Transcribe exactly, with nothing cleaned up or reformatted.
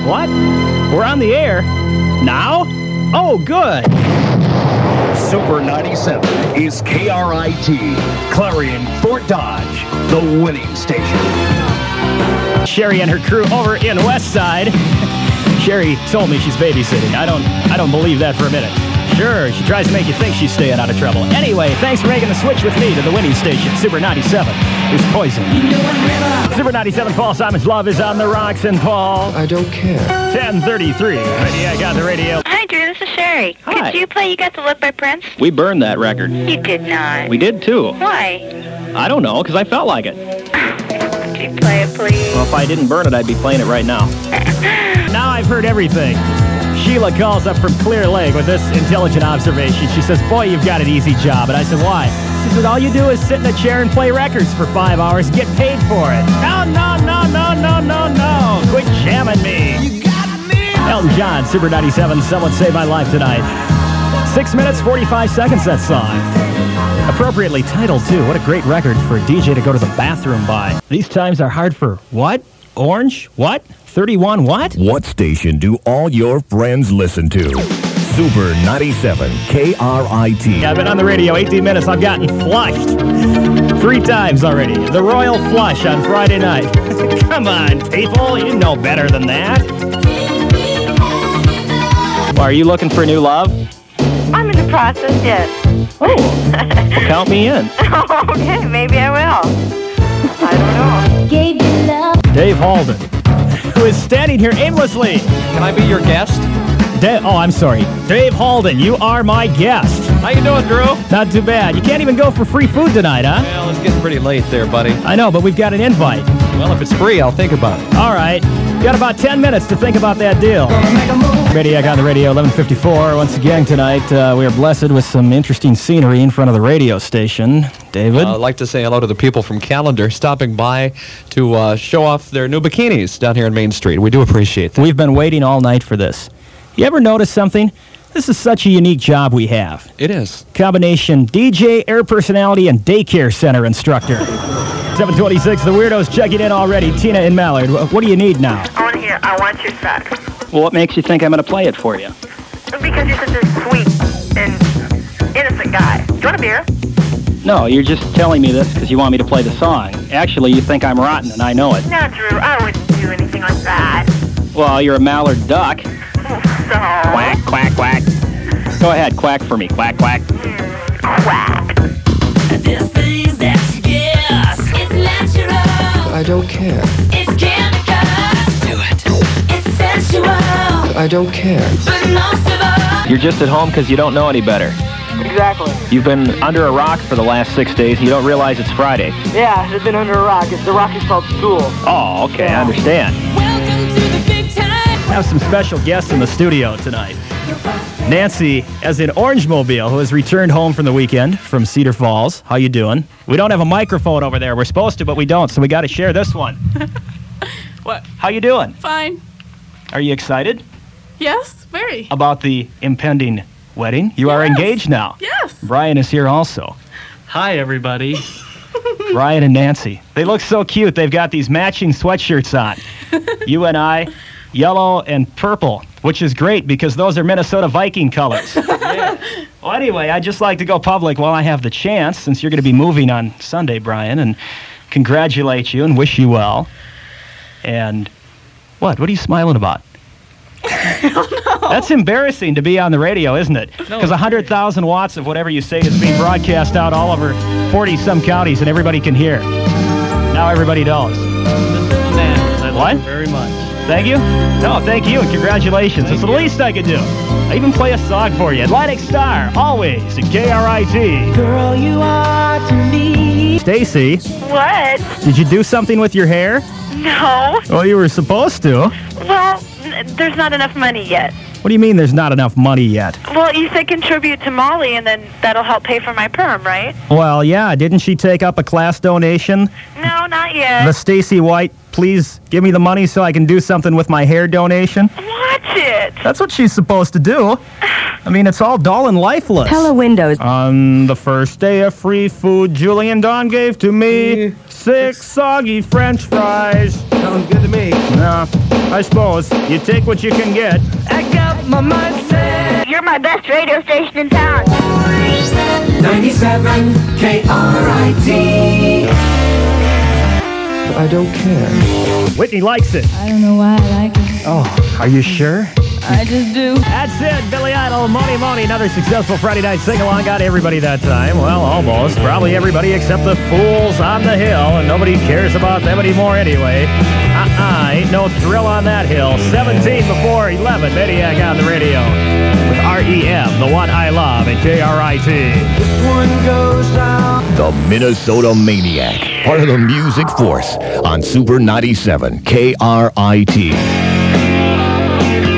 What? We're on the air? Now? Oh, good. Super ninety-seven is K R I T, Clarion, Fort Dodge, the winning station. Sherry and her crew over in West Side. Sherry told me she's babysitting. I don't I don't believe that for a minute. Sure, she tries to make you think she's staying out of trouble. Anyway, thanks for making the switch with me to the winning station. Super ninety-seven is poison. Super ninety-seven, Paul Simon's Love is on the rocks, and Paul... I don't care. ten thirty-three. Ready, I got the radio. Hi, Drew. This is Sherry. Hi. Could you play You Got the Look by Prince? We burned that record. You did not. We did, too. Why? I don't know, because I felt like it. Could you play it, please? Well, if I didn't burn it, I'd be playing it right now. Now I've heard everything. Sheila calls up from Clear Lake with this intelligent observation. She says, boy, you've got an easy job. And I said, why? She said, all you do is sit in a chair and play records for five hours and get paid for it. No, no, no, no, no, no, no. Quit jamming me. You got me. Elton John, Super ninety-seven, Someone Saved My Life Tonight. Six minutes, forty-five seconds, that song. Appropriately titled, too. What a great record for a D J to go to the bathroom by. These times are hard for what? Orange? What? thirty-one what? What station do all your friends listen to? Super ninety-seven, K R I T. I've been on the radio eighteen minutes. I've gotten flushed three times already. The Royal Flush on Friday night. Come on, people. You know better than that. Well, are you looking for new love? I'm in the process, yes. Oh, well, count me in. Okay, maybe I will. I don't know. Gave you love. Dave Halden, who is standing here aimlessly. Can I be your guest? Da- oh, I'm sorry. Dave Halden, you are my guest. How you doing, Drew? Not too bad. You can't even go for free food tonight, huh? Well, it's getting pretty late there, buddy. I know, but we've got an invite. Well, if it's free, I'll think about it. All right. Got about ten minutes to think about that deal. Radiac on the radio, eleven fifty-four. Once again tonight, uh, we are blessed with some interesting scenery in front of the radio station. David? Uh, I'd like to say hello to the people from Calendar stopping by to uh, show off their new bikinis down here in Main Street. We do appreciate that. We've been waiting all night for this. You ever notice something? This is such a unique job we have. It is. Combination D J, air personality, and daycare center instructor. seven twenty-six, the Weirdos checking in already. Tina in Mallard, what do you need now? I want to hear I Want Your Sex. Well, what makes you think I'm going to play it for you? Because you're such a sweet and innocent guy. Do you want a beer? No, you're just telling me this because you want me to play the song. Actually, you think I'm rotten, and I know it. No, Drew, I wouldn't do anything like that. Well, you're a Mallard duck. So... Quack, quack, quack. Go ahead, quack for me. Quack, quack. Quack. There's things that you guess. It's natural. I don't care. It's chemicals. Do it. It's sensual. I don't care. But most of all, You're just at home because you don't know any better. Exactly. You've been under a rock for the last six days, and you don't realize it's Friday. Yeah, I've been under a rock. It's the rock is called school. Oh, okay, I understand. welcome to the big time. I have some special guests in the studio tonight. Nancy, as in Orangemobile, who has returned home from the weekend from Cedar Falls. How you doing? We don't have a microphone over there. We're supposed to, but we don't, so we got to share this one. What? How you doing? Fine. Are you excited Yes, very. about the impending wedding? You are Yes. engaged now. Yes. Brian is here also. Hi, everybody. Brian and Nancy. They look so cute. They've got these matching sweatshirts on. You and I, yellow and purple, which is great because those are Minnesota Viking colors. Yeah. Well, anyway, I'd just like to go public while I have the chance, since you're going to be moving on Sunday, Brian, and congratulate you and wish you well. And what? What are you smiling about? That's embarrassing to be on the radio, isn't it? Because one hundred thousand watts of whatever you say is being broadcast out all over forty-some counties, and everybody can hear. Now everybody knows. I What? love you very much. Thank you? No, thank you, and congratulations. Thank it's the you. least I could do. I even play a song for you. Atlantic Star, always, at K R I T. Girl, you are to me. Stacy, What? did you do something with your hair? No. Well, you were supposed to. Well, n- there's not enough money yet. What do you mean there's not enough money yet? Well, you said contribute to Molly, and then that'll help pay for my perm, right? Well, yeah, didn't she take up a class donation? No, not yet. The Stacy White, please give me the money so I can do something with my hair donation? What? Shit. That's what she's supposed to do. I mean, it's all dull and lifeless. Pella Windows. On the first day of free food, Julie and Don gave to me six soggy French fries. Sounds good to me. Nah, I suppose. You take what you can get. I got my mind set. You're my best radio station in town. ninety-seven K R I T. I don't care. Whitney likes it. I don't know why I like it. Oh, are you sure? I just do. That's it, Billy Idol, Money Money, another successful Friday night sing-along. Got everybody that time. Well, almost. Probably everybody except the fools on the hill, and nobody cares about them anymore anyway. Uh-uh, ain't no thrill on that hill. seventeen before eleven, Maniac on the radio. With R E M, the one I love, and K R I T. This one goes out. The Minnesota Maniac, part of the Music Force on Super ninety-seven K R I T.